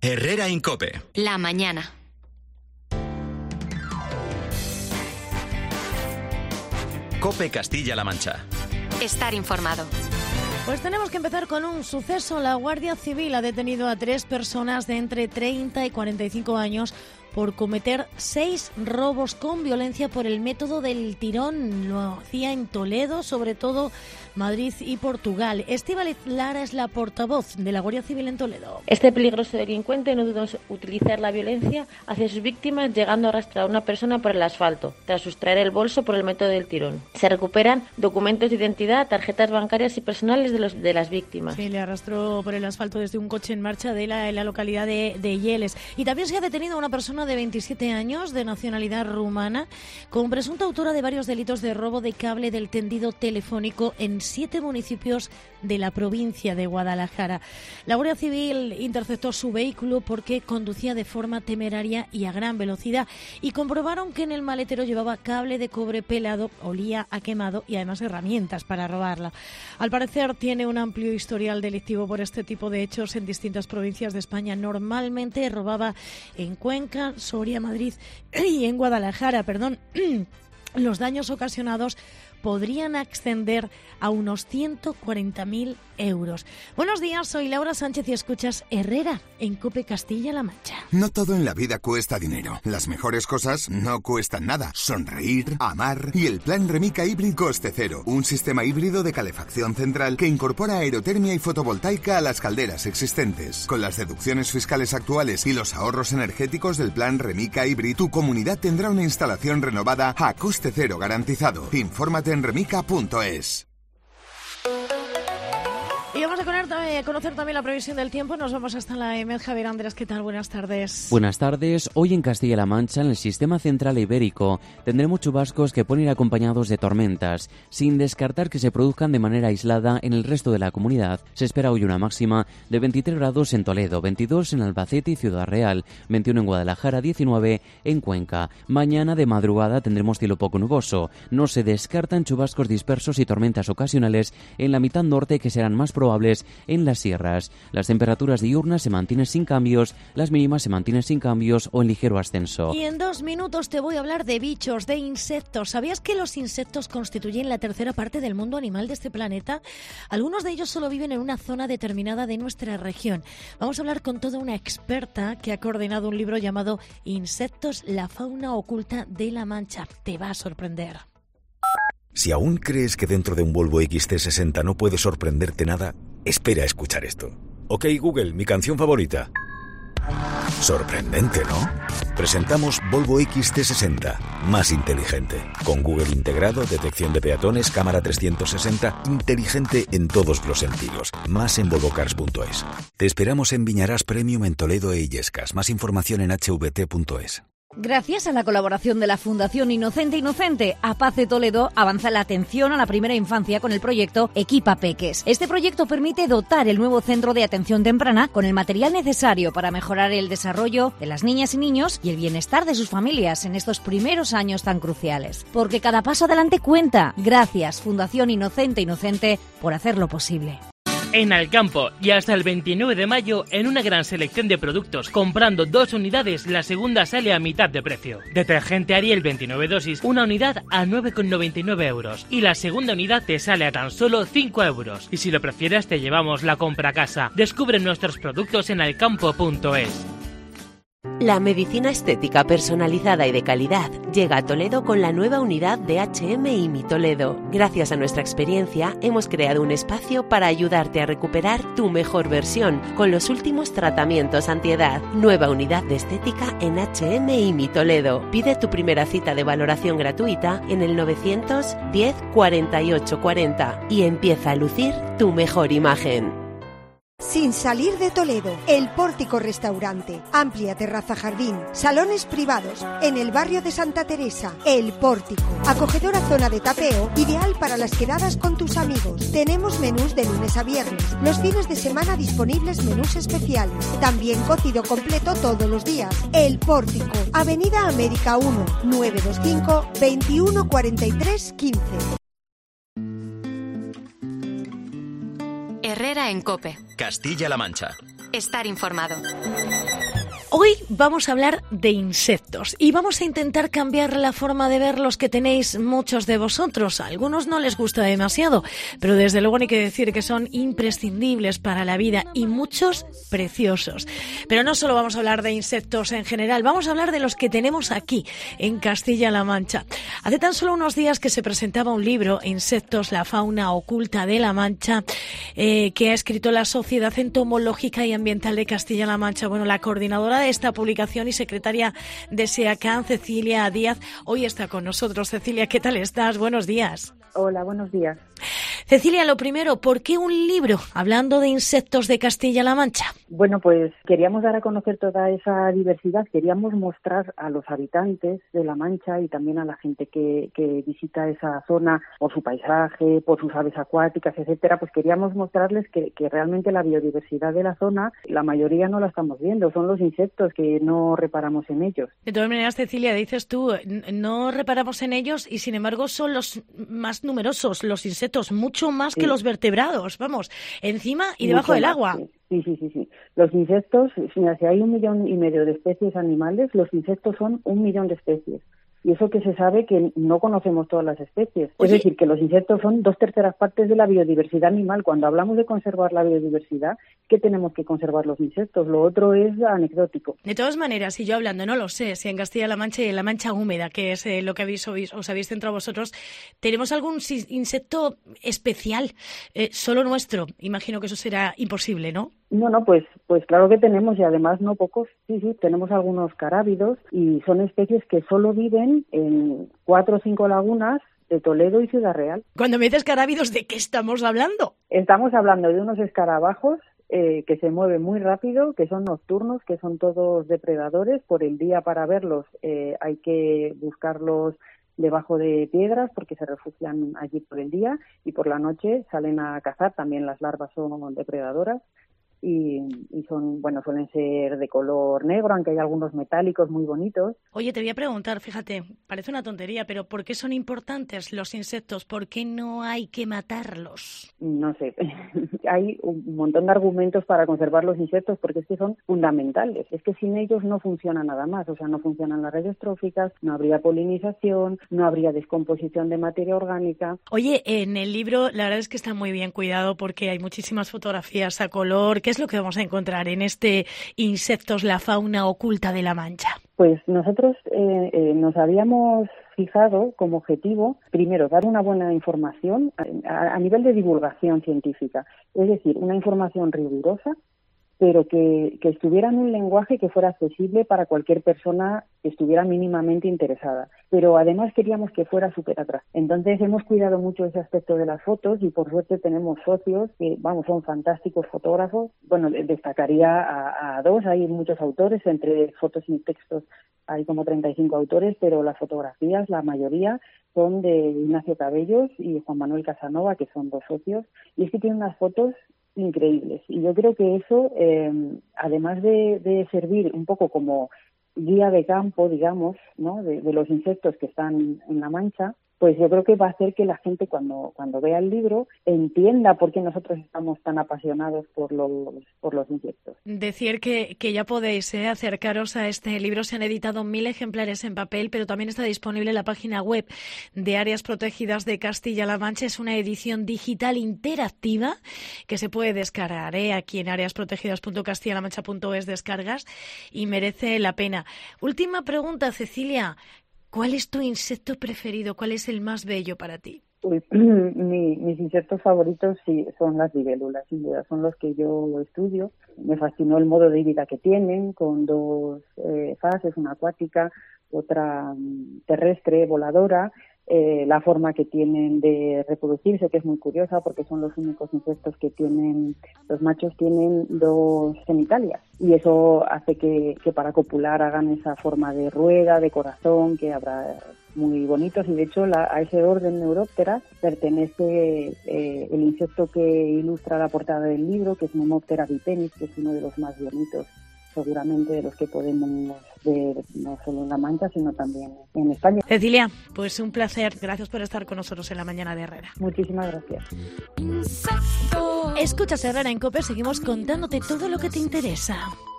Herrera en COPE. La mañana. COPE Castilla-La Mancha. Estar informado. Pues tenemos que empezar con un suceso. La Guardia Civil ha detenido a 3 personas de entre 30 y 45 años por cometer 6 robos con violencia por el método del tirón. Lo hacía en Toledo, sobre todo Madrid y Portugal. Estíbaliz Lara es la portavoz de la Guardia Civil en Toledo. Este peligroso delincuente no dudó en utilizar la violencia hacia sus víctimas, llegando a arrastrar a una persona por el asfalto, tras sustraer el bolso por el método del tirón. Se recuperan documentos de identidad, tarjetas bancarias y personales de las víctimas. Sí, le arrastró por el asfalto desde un coche en marcha en la localidad de Yeles. Y también se ha detenido a una persona de 27 años, de nacionalidad rumana, como presunta autora de varios delitos de robo de cable del tendido telefónico en 7 municipios de la provincia de Guadalajara. La Guardia Civil interceptó su vehículo porque conducía de forma temeraria y a gran velocidad, y comprobaron que en el maletero llevaba cable de cobre pelado, olía a quemado y además herramientas para robarla. Al parecer tiene un amplio historial delictivo por este tipo de hechos en distintas provincias de España. Normalmente robaba en Cuenca, Soria, Madrid y en Guadalajara, Los daños ocasionados podrían ascender a unos 140.000 euros. Buenos días, soy Laura Sánchez y escuchas Herrera en COPE Castilla-La Mancha. No todo en la vida cuesta dinero. Las mejores cosas no cuestan nada. Sonreír, amar y el plan Remica Hybrid Coste Cero. Un sistema híbrido de calefacción central que incorpora aerotermia y fotovoltaica a las calderas existentes. Con las deducciones fiscales actuales y los ahorros energéticos del plan Remica Hybrid, tu comunidad tendrá una instalación renovada a coste cero garantizado. Infórmate en remica.es. Y vamos a conocer también la previsión del tiempo. Nos vamos hasta la EMED. Javier Andrés, ¿qué tal? Buenas tardes. Buenas tardes. Hoy en Castilla-La Mancha, en el sistema central ibérico, tendremos chubascos que pueden ir acompañados de tormentas, sin descartar que se produzcan de manera aislada en el resto de la comunidad. Se espera hoy una máxima de 23 grados en Toledo, 22 en Albacete y Ciudad Real, 21 en Guadalajara, 19 en Cuenca. Mañana de madrugada tendremos cielo poco nuboso. No se descartan chubascos dispersos y tormentas ocasionales en la mitad norte, que serán más probables en las sierras. Las temperaturas diurnas se mantienen sin cambios, las mínimas se mantienen sin cambios o en ligero ascenso. Y en 2 minutos te voy a hablar de bichos, de insectos. ¿Sabías que los insectos constituyen la tercera parte del mundo animal de este planeta? Algunos de ellos solo viven en una zona determinada de nuestra región. Vamos a hablar con toda una experta que ha coordinado un libro llamado Insectos, la fauna oculta de La Mancha. Te va a sorprender. Si aún crees que dentro de un Volvo XC60 no puede sorprenderte nada, espera a escuchar esto. Ok, Google, mi canción favorita. Sorprendente, ¿no? Presentamos Volvo XC60, más inteligente. Con Google integrado, detección de peatones, cámara 360, inteligente en todos los sentidos. Más en volvocars.es. Te esperamos en Viñarás Premium en Toledo e Illescas. Más información en hvt.es. Gracias a la colaboración de la Fundación Inocente, APAZ de Toledo avanza la atención a la primera infancia con el proyecto Equipa Peques. Este proyecto permite dotar el nuevo centro de atención temprana con el material necesario para mejorar el desarrollo de las niñas y niños y el bienestar de sus familias en estos primeros años tan cruciales. Porque cada paso adelante cuenta. Gracias, Fundación Inocente, por hacerlo posible. En Alcampo y hasta el 29 de mayo en una gran selección de productos. Comprando 2 unidades, la segunda sale a mitad de precio. Detergente Ariel 29 dosis, una unidad a 9,99 euros. Y la segunda unidad te sale a tan solo 5 euros. Y si lo prefieres te llevamos la compra a casa. Descubre nuestros productos en alcampo.es. La medicina estética personalizada y de calidad llega a Toledo con la nueva unidad de H&M Mi Toledo. Gracias a nuestra experiencia, hemos creado un espacio para ayudarte a recuperar tu mejor versión con los últimos tratamientos antiedad. Nueva unidad de estética en H&M Mi Toledo. Pide tu primera cita de valoración gratuita en el 910 48 40 y empieza a lucir tu mejor imagen. Sin salir de Toledo, El Pórtico Restaurante, amplia terraza jardín, salones privados, en el barrio de Santa Teresa. El Pórtico, acogedora zona de tapeo, ideal para las quedadas con tus amigos. Tenemos menús de lunes a viernes, los fines de semana disponibles menús especiales, también cocido completo todos los días. El Pórtico, Avenida América 1, 925 21 43 15. Herrera en COPE. Castilla-La Mancha. Estar informado. Hoy vamos a hablar de insectos y vamos a intentar cambiar la forma de verlos que tenéis muchos de vosotros. A algunos no les gusta demasiado, pero desde luego hay que decir que son imprescindibles para la vida y muchos preciosos. Pero no solo vamos a hablar de insectos en general, vamos a hablar de los que tenemos aquí, en Castilla-La Mancha. Hace tan solo unos días que se presentaba un libro, Insectos, la fauna oculta de La Mancha, que ha escrito la Sociedad Entomológica y Ambiental de Castilla-La Mancha. Bueno, la coordinadora de esta publicación y secretaria de SEACAN, Cecilia Díaz, hoy está con nosotros. Cecilia, ¿qué tal estás? Buenos días. Hola, buenos días. Cecilia, lo primero, ¿por qué un libro hablando de insectos de Castilla-La Mancha? Bueno, pues queríamos dar a conocer toda esa diversidad, queríamos mostrar a los habitantes de La Mancha y también a la gente que visita esa zona por su paisaje, por sus aves acuáticas, etcétera, pues queríamos mostrarles que realmente la biodiversidad de la zona, la mayoría no la estamos viendo, son los insectos que no reparamos en ellos. De todas maneras, Cecilia, dices tú, no reparamos en ellos y sin embargo son los más numerosos, los insectos, mucho más que los vertebrados, vamos, encima y debajo del agua. Sí. Los insectos, si hay 1,5 millones de especies animales, los insectos son 1 millón de especies. Y eso que se sabe que no conocemos todas las especies. Oye, es decir, que los insectos son 2/3 partes de la biodiversidad animal. Cuando hablamos de conservar la biodiversidad, ¿qué tenemos que conservar los insectos? Lo otro es anecdótico. De todas maneras, si yo hablando, no lo sé, si en Castilla-La Mancha y en la Mancha húmeda, que es lo que os habéis centrado vosotros, ¿tenemos algún insecto especial, solo nuestro? Imagino que eso será imposible, ¿no? No, pues claro que tenemos y además no pocos. Sí, tenemos algunos carábidos y son especies que solo viven en 4 o 5 lagunas de Toledo y Ciudad Real. Cuando me dices carábidos, ¿de qué estamos hablando? Estamos hablando de unos escarabajos que se mueven muy rápido, que son nocturnos, que son todos depredadores. Por el día para verlos hay que buscarlos debajo de piedras porque se refugian allí por el día y por la noche salen a cazar. También las larvas son depredadoras. Y suelen ser de color negro, aunque hay algunos metálicos muy bonitos. Oye, te voy a preguntar, fíjate, parece una tontería, pero ¿por qué son importantes los insectos? ¿Por qué no hay que matarlos? No sé, hay un montón de argumentos para conservar los insectos porque es que son fundamentales. Es que sin ellos no funciona nada más, o sea, no funcionan las redes tróficas, no habría polinización, no habría descomposición de materia orgánica. Oye, en el libro la verdad es que está muy bien cuidado porque hay muchísimas fotografías a color. ¿Qué es lo que vamos a encontrar en este Insectos, la fauna oculta de La Mancha? Pues nosotros nos habíamos fijado como objetivo, primero, dar una buena información a nivel de divulgación científica, es decir, una información rigurosa, pero que estuviera en un lenguaje que fuera accesible para cualquier persona que estuviera mínimamente interesada. Pero además queríamos que fuera súper atractivo. Entonces hemos cuidado mucho ese aspecto de las fotos y por suerte tenemos socios que, son fantásticos fotógrafos. Bueno, destacaría a 2, hay muchos autores, entre fotos y textos hay como 35 autores, pero las fotografías, la mayoría, son de Ignacio Cabellos y Juan Manuel Casanova, que son 2 socios, y es que tienen unas fotos increíbles. Y yo creo que eso, además de servir un poco como guía de campo, digamos, ¿no?, de los insectos que están en La Mancha, pues yo creo que va a hacer que la gente cuando vea el libro entienda por qué nosotros estamos tan apasionados por los insectos. Decir que ya podéis acercaros a este libro. Se han editado 1000 ejemplares en papel, pero también está disponible en la página web de Áreas Protegidas de Castilla-La Mancha. Es una edición digital interactiva que se puede descargar aquí en áreasprotegidas.castillalamancha.es, descargas, y merece la pena. Última pregunta, Cecilia. ¿Cuál es tu insecto preferido? ¿Cuál es el más bello para ti? Pues, mis insectos favoritos sí son las libélulas, sin duda, son los que yo estudio. Me fascinó el modo de vida que tienen, con 2 fases, una acuática, otra terrestre, voladora. La forma que tienen de reproducirse, que es muy curiosa porque son los únicos insectos que tienen, los machos tienen 2 genitalias y eso hace que para copular hagan esa forma de rueda, de corazón, que habrá muy bonitos, y de hecho a ese orden Neuroptera pertenece el insecto que ilustra la portada del libro, que es Nemoptera vipenis, que es uno de los más bonitos seguramente de los que podemos ver no solo en La Mancha, sino también en España. Cecilia, pues un placer. Gracias por estar con nosotros en La Mañana de Herrera. Muchísimas gracias. Escuchas Herrera en COPE, seguimos contándote todo lo que te interesa.